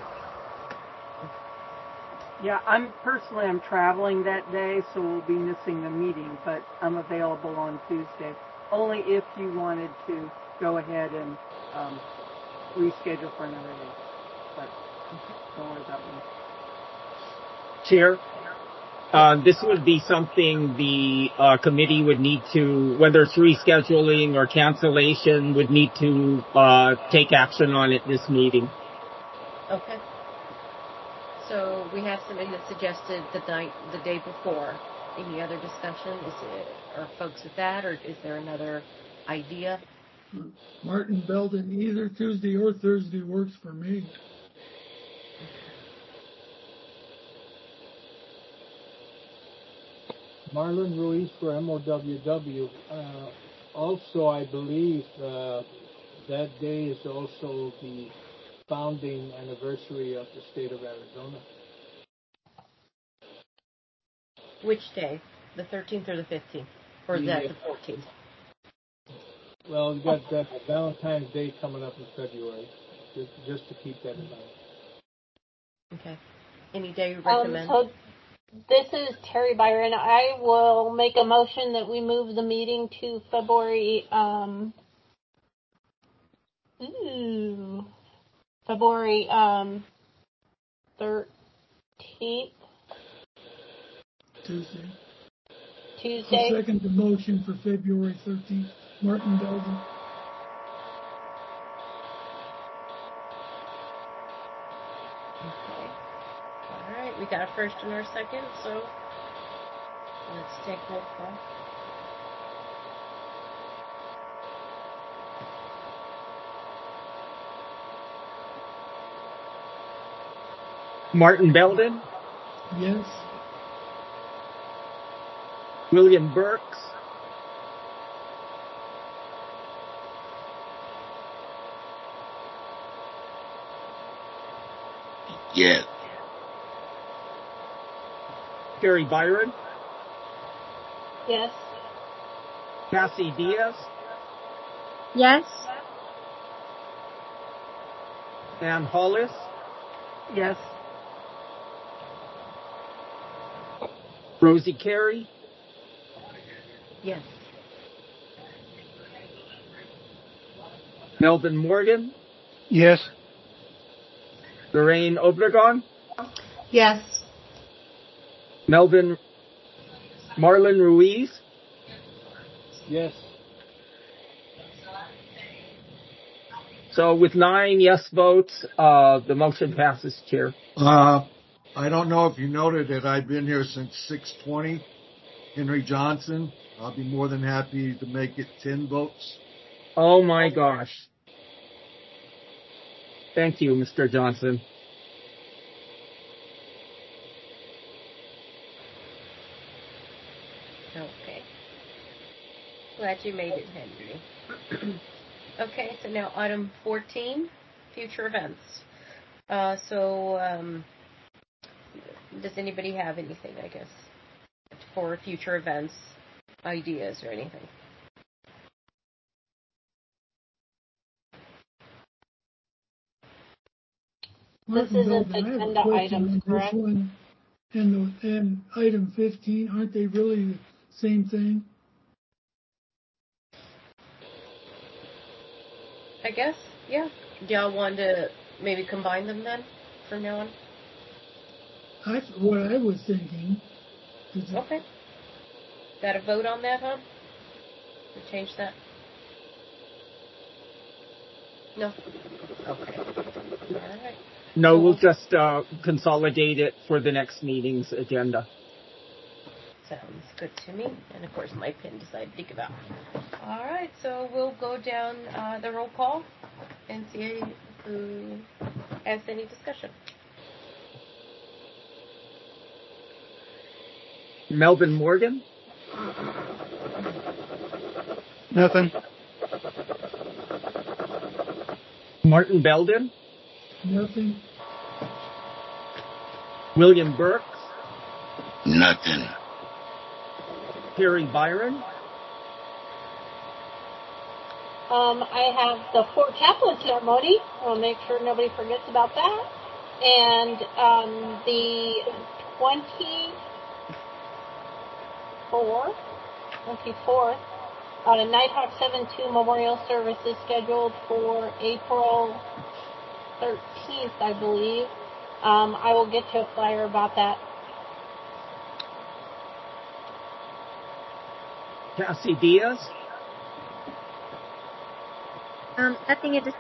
Yeah, I'm personally, I'm traveling that day, so we'll be missing the meeting, but I'm available on Tuesday. Only if you wanted to go ahead and um, reschedule for another day. But don't worry about me. Chair? Uh, this would be something the uh, committee would need to, whether it's rescheduling or cancellation, would need to uh, take action on at this meeting. Okay. So we have somebody that suggested the night, the day before. Any other discussion? Is it, are folks with that, or is there another idea? Martin Belden, either Tuesday or Thursday works for me. Marlon Ruiz for M O W W. Uh, also, I believe uh, that day is also the founding anniversary of the state of Arizona. Which day? The thirteenth or the fifteenth? Or is The, that the fourteenth? Well, we got uh, Valentine's Day coming up in February, just, just to keep that in mind. Okay. Any day you recommend? Um, so this is Terry Byron. I will make a motion that we move the meeting to February, um, ooh, February um, thirteenth. Tuesday. Tuesday. I'll second the motion for February thirteenth. Martin Belden. Okay. All right. We got a first and our second, so let's take roll call. Martin Belden? Yes. William Burks? Yes. Terry Byron? Yes. Cassie Diaz? Yes. Ann Hollis? Yes. Rosie Carey? Yes. Melvin Morgan? Yes. Lorraine Obregon? Yes. Melvin Marlon Ruiz? Yes. So with nine yes votes, uh, the motion passes, Chair. Uh, I don't know if you noted that I've been here since six twenty. Henry Johnson. I'll be more than happy to make it ten votes. Oh my gosh. Thank you, Mister Johnson. Okay. Glad you made it, Henry. Okay, so now item fourteen, future events. Uh, so, um, does anybody have anything, I guess, for future events, ideas or anything? This Martin isn't Belden, I have a agenda question items, on correct? this one and the, and item fifteen. Aren't they really the same thing? I guess, yeah. Do y'all want to maybe combine them then from now on? That's what I was thinking. Okay. Got a vote on that, huh? To change that? No? Okay. All right. No, we'll just uh, consolidate it for the next meeting's agenda. Sounds good to me. And of course, my pen decided to give out. All right, so we'll go down uh, the roll call and see who has any discussion. Melvin Morgan? Nothing. Martin Belden? Nothing. William Burks? Nothing. Terry Byron? Um, I have the Fort Chaplain ceremony. I'll make sure nobody forgets about that. And um, the twenty-fourth, twenty-fourth, uh, Nighthawk seven two Memorial Service is scheduled for April thirteenth, I believe. Um, I will get to a flyer about that. Cassie Diaz? Um, nothing additional.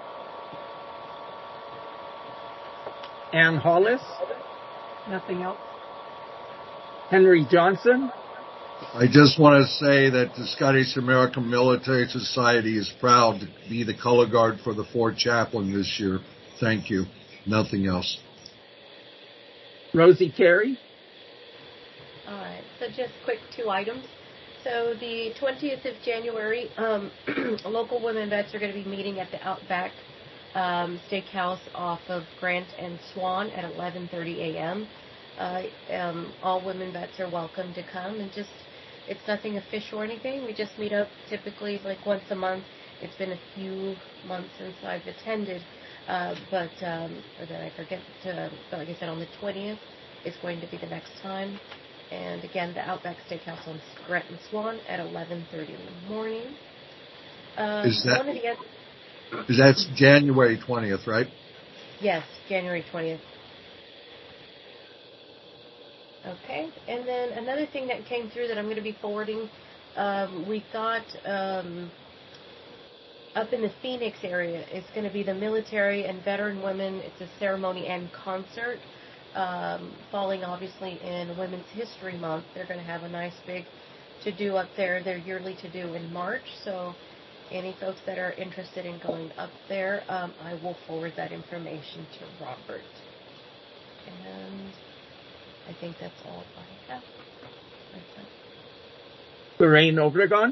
Ann Hollis? Nothing else? Henry Johnson? I just want to say that the Scottish American Military Society is proud to be the color guard for the Fort Chaplain this year. Thank you. Nothing else. Rosie Carey? All right, so just quick two items. So the twentieth of January, um, local women vets are going to be meeting at the Outback um, Steakhouse off of Grant and Swan at eleven thirty a.m. Uh, um, all women vets are welcome to come, and just, it's nothing official or anything. We just meet up typically like once a month. It's been a few months since I've attended, uh, but um, or that I forget to, but like I said, on the twentieth is going to be the next time. And again, the Outback Steakhouse on Grant and Swan at eleven thirty in the morning. Um, Is that, one of the other, is that's January twentieth, right? yes, January twentieth. Okay, and then another thing that came through that I'm going to be forwarding, um, we thought um, up in the Phoenix area, it's going to be the military and veteran women. It's a ceremony and concert, um, falling obviously in Women's History Month. They're going to have a nice big to-do up there, their yearly to-do in March. So any folks that are interested in going up there, um, I will forward that information to Robert. And I think that's all I have. Lorraine Obregon?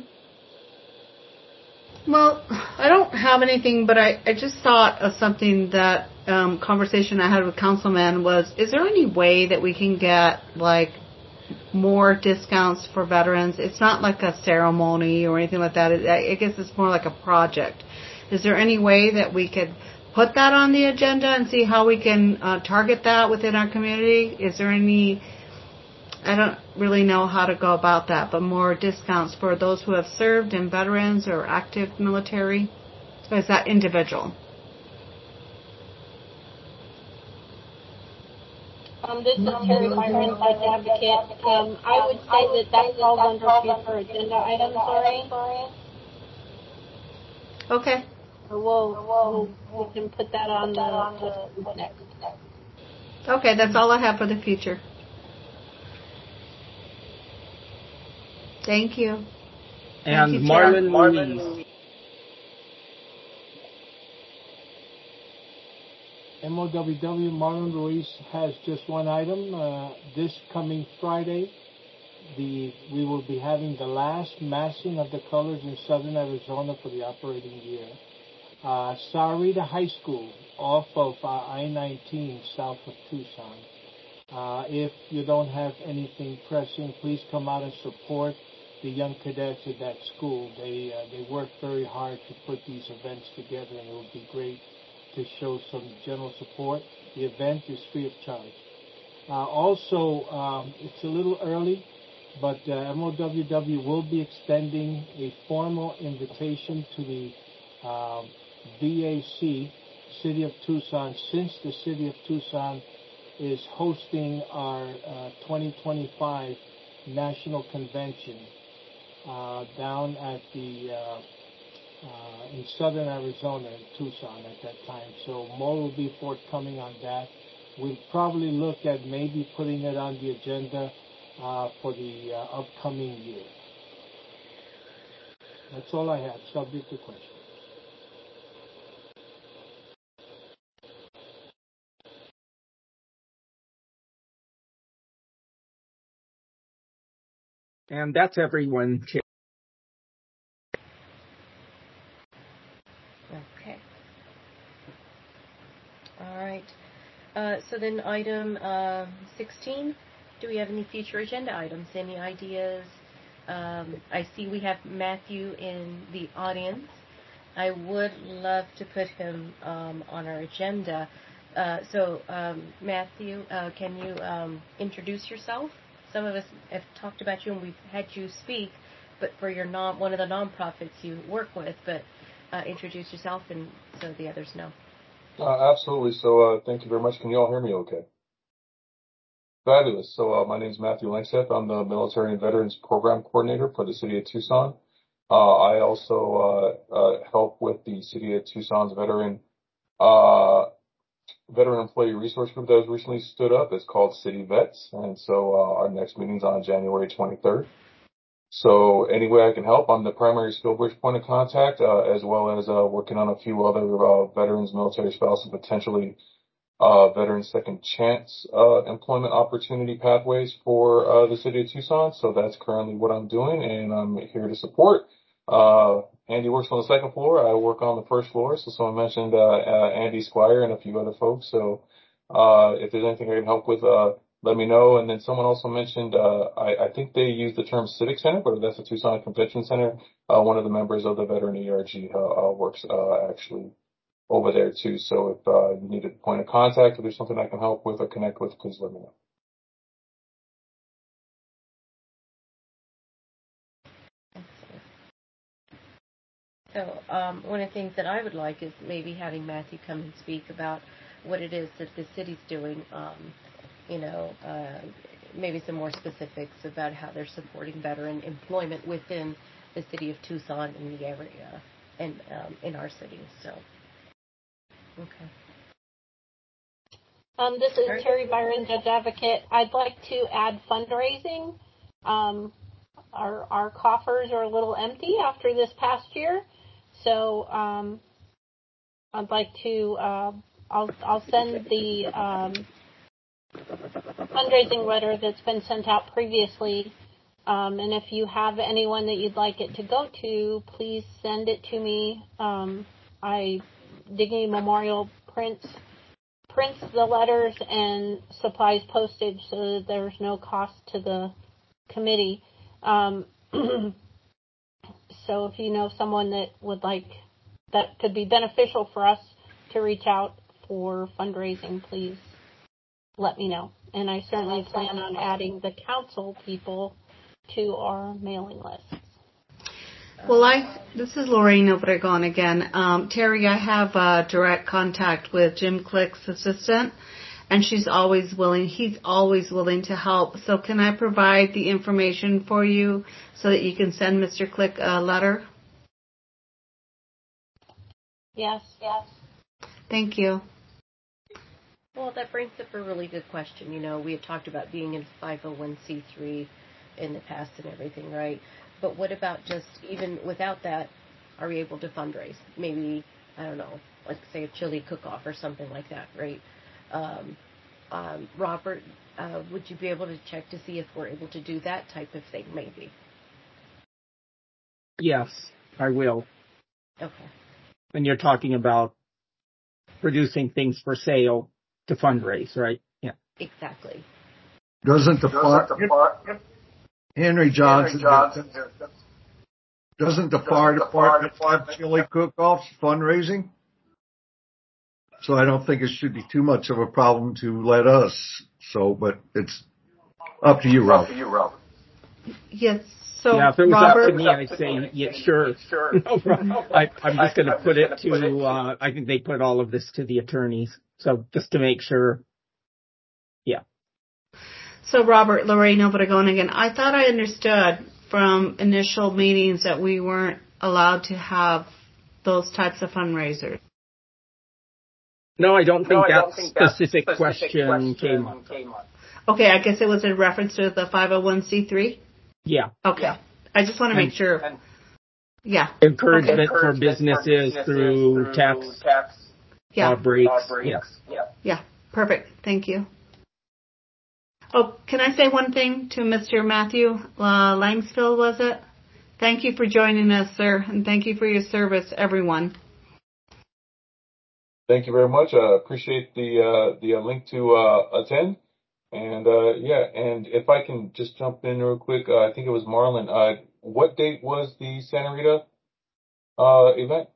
Well, I don't have anything, but I, I just thought of something that um, conversation I had with Councilman was, is there any way that we can get, like, more discounts for veterans? It's not like a ceremony or anything like that. I, I guess it's more like a project. Is there any way that we could put that on the agenda and see how we can uh, target that within our community? Is there any, I don't really know how to go about that, but more discounts for those who have served and veterans or active military? Or is that individual? Um, this is Terry Byron, Pledge Advocate. Um, I would say that that falls under future agenda items, Lorraine. Okay. So we'll, we'll, we can put that on the what's next. Okay, that's all I have for the future. Thank you. And Thank you, Marlon Marlon Louise. M O W W Marlon Ruiz has just one item. Uh, this coming Friday, the we will be having the last massing of the colors in southern Arizona for the operating year. Uh, Sahuarita High School, off of uh, I nineteen, south of Tucson. Uh, if you don't have anything pressing, please come out and support the young cadets at that school. They uh, they work very hard to put these events together, and it will be great to show some general support. The event is free of charge. Uh, also, um, it's a little early, but uh, M O W W will be extending a formal invitation to the uh, V A C, City of Tucson, since the City of Tucson is hosting our uh, twenty twenty-five National Convention uh, down at the uh, uh, in southern Arizona, in Tucson at that time. So more will be forthcoming on that. We'll probably look at maybe putting it on the agenda uh, for the uh, upcoming year. That's all I have, subject to question. And that's everyone. Okay. All right. Uh, so then item uh, sixteen, do we have any future agenda items? Any ideas? Um, I see we have Matthew in the audience. I would love to put him um, on our agenda. Uh, so, um, Matthew, uh, can you um, introduce yourself? Some of us have talked about you and we've had you speak, but for your non one of the nonprofits you work with. But uh, introduce yourself and so the others know. Uh, absolutely. So, uh, thank you very much. Can you all hear me okay? Fabulous. So, uh, my name is Matthew Langseth. I'm the Military and Veterans Program Coordinator for the City of Tucson. Uh, I also uh, uh, help with the City of Tucson's Veteran uh, Veteran Employee Resource Group that was recently stood up. It's called City Vets, and so uh, our next meeting's on January twenty-third. So any way I can help, I'm the primary SkillBridge point of contact, uh, as well as uh, working on a few other uh, veterans, military spouses, potentially uh, veteran second chance uh, employment opportunity pathways for uh, the City of Tucson. So that's currently what I'm doing, and I'm here to support. Uh, Andy works on the second floor. I work on the first floor. So someone mentioned uh, uh, Andy Squire and a few other folks. So uh, if there's anything I can help with, uh, let me know. And then someone also mentioned, uh, I, I think they used the term Civic Center, but that's the Tucson Convention Center. Uh, one of the members of the Veteran E R G uh, uh, works uh, actually over there too. So if uh, you need a point of contact, if there's something I can help with or connect with, please let me know. So um, one of the things that I would like is maybe having Matthew come and speak about what it is that the city's doing, um, you know, uh, maybe some more specifics about how they're supporting veteran employment within the city of Tucson and the area and um, in our city. So, okay. Um, this is Terry Byron, Judge Advocate. I'd like to add fundraising. Um, our, our coffers are a little empty after this past year. So um, I'd like to, uh, I'll, I'll send the um, fundraising letter that's been sent out previously. Um, and if you have anyone that you'd like it to go to, please send it to me. Um, I, Dignity Memorial prints, prints the letters and supplies postage so that there's no cost to the committee. Um, so if you know someone that would like, that could be beneficial for us to reach out for fundraising, please let me know. And I certainly plan on adding the council people to our mailing lists. Well, I this is Lorraine Obregon again. Um, Terry, I have uh, direct contact with Jim Click's assistant, and she's always willing. He's always willing to help. So, can I provide the information for you so that you can send Mister Click a letter? Yes, yes. Thank you. Well, that brings up a really good question. You know, we had talked about being in five oh one c three in the past and everything, right? But what about just even without that, are we able to fundraise? Maybe, I don't know, like say a chili cook-off or something like that, right? Um, um, Robert, uh, would you be able to check to see if we're able to do that type of thing, maybe? Yes, I will. Okay. And you're talking about producing things for sale to fundraise, right? Yeah. Exactly. Doesn't the fire, Henry Johnson, Johnson doesn't the fire department have chili cook-offs fundraising? So I don't think it should be too much of a problem to let us. So, but it's up to you, Ralph. Up to you, Ralph. Yes. So, yeah, if it was Robert, up to me, I'd say, yeah, sure. No problem. I, I'm just going to put it to, uh, I think they put all of this to the attorneys. So just to make sure. Yeah. So, Robert, Lorraine Obregon again. I thought I understood from initial meetings that we weren't allowed to have those types of fundraisers. No, I don't think, no, I that, don't think specific that specific question, question came up. Came up. Okay, I guess it was in reference to the five oh one c three? Yeah. Okay. Yeah. I just want to make and, sure. And yeah. Encouragement, okay. for, businesses for businesses through, through tax, tax yeah. uh, breaks. Uh, breaks. Yeah. yeah. Yeah. Perfect. Thank you. Oh, can I say one thing to Mister Matthew uh, Langsfield, was it? Thank you for joining us, sir, and thank you for your service, everyone. Thank you very much. I uh, appreciate the uh, the uh, link to uh, attend. And uh, yeah, and if I can just jump in real quick, uh, I think it was Marlon. Uh, what date was the Santa Rita uh, event?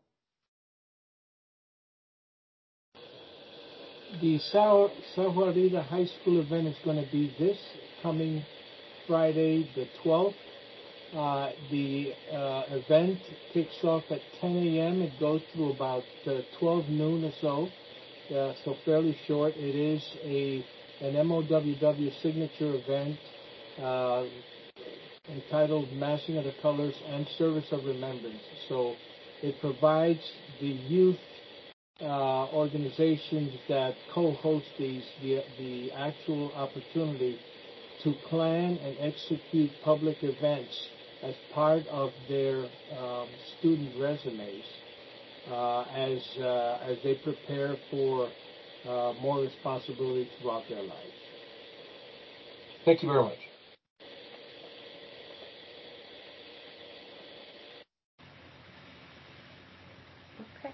The Santa Rita High School event is going to be this coming Friday, the twelfth. Uh, the uh, event kicks off at ten a.m. It goes through about uh, twelve noon or so, uh, so fairly short. It is a an M O W W signature event uh, entitled Massing of the Colors and Service of Remembrance. So it provides the youth uh, organizations that co-host these the, the actual opportunity to plan and execute public events as part of their um, student resumes uh, as uh, as they prepare for uh, more responsibility throughout their lives. Thank you very much. Okay.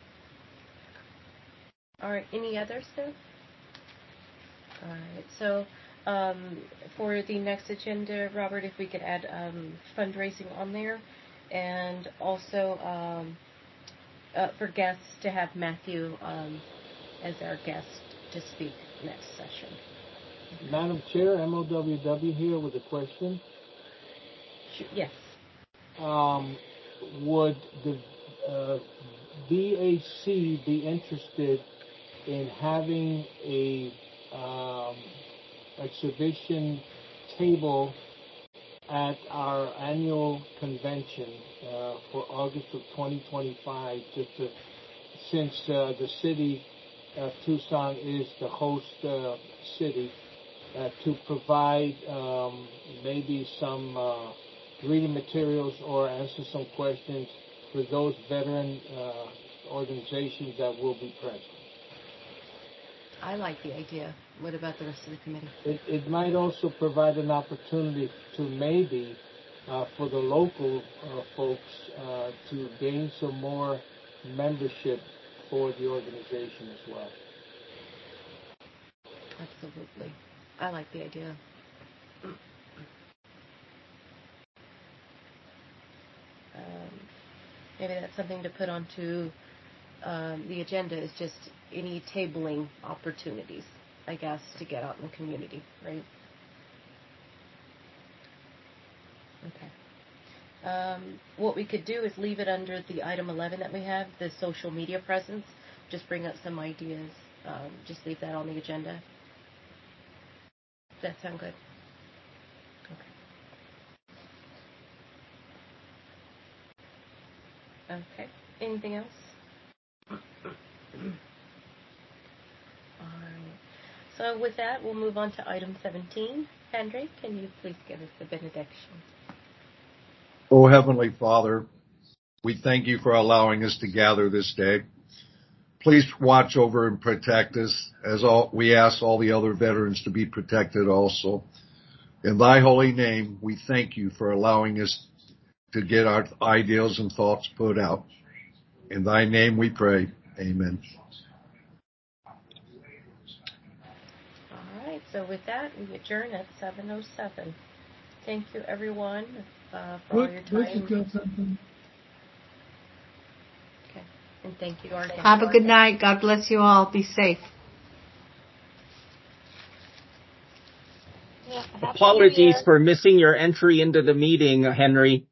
All right. Any others, sir? All right. So. Um, for the next agenda, Robert, if we could add um, fundraising on there, and also um, uh, for guests to have Matthew um, as our guest to speak next session. Madam Chair, M O W W here with a question. Yes. Um, would the uh, V A C be interested in having a um, exhibition table at our annual convention uh, for August of twenty twenty-five, just to, since uh, the city of Tucson is the host uh, city, uh, to provide um, maybe some uh, reading materials or answer some questions for those veteran uh, organizations that will be present. I like the idea. What about the rest of the committee? It, it might also provide an opportunity to maybe, uh, for the local uh, folks, uh, to gain some more membership for the organization as well. Absolutely. I like the idea. Um, maybe that's something to put onto um, the agenda, is just any tabling opportunities, I guess, to get out in the community, right? Okay. Um, what we could do is leave it under the item eleven that we have, the social media presence. Just bring up some ideas. Um, just leave that on the agenda. Does that sound good? Okay. Okay. Anything else? All right. So with that, we'll move on to item seventeen. Henry, can you please give us the benediction? Oh, Heavenly Father, we thank you for allowing us to gather this day. Please watch over and protect us, as all, we ask all the other veterans to be protected also. In thy holy name, we thank you for allowing us to get our ideals and thoughts put out. In thy name we pray. Amen. All right, so with that, we adjourn at seven oh seven. Thank you, everyone, uh, for What, all your time. something. Okay. And thank you, our guest. Have a good night. God bless you all. Be safe. Yeah, Apologies for missing your entry into the meeting, Henry.